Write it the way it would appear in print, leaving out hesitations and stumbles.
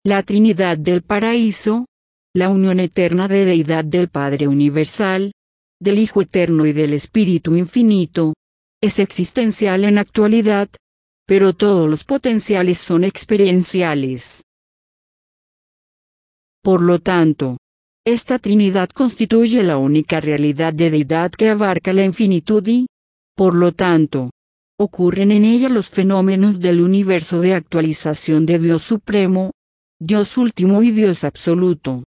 La Trinidad del paraíso, la unión eterna de deidad del Padre universal, del Hijo eterno y del Espíritu infinito, es existencial en actualidad, pero todos los potenciales son experienciales. Por lo tanto, esta Trinidad constituye la única realidad de deidad que abarca la infinitud y, por lo tanto, ocurren en ella los fenómenos del universo de actualización de Dios Supremo, Dios Último y Dios Absoluto.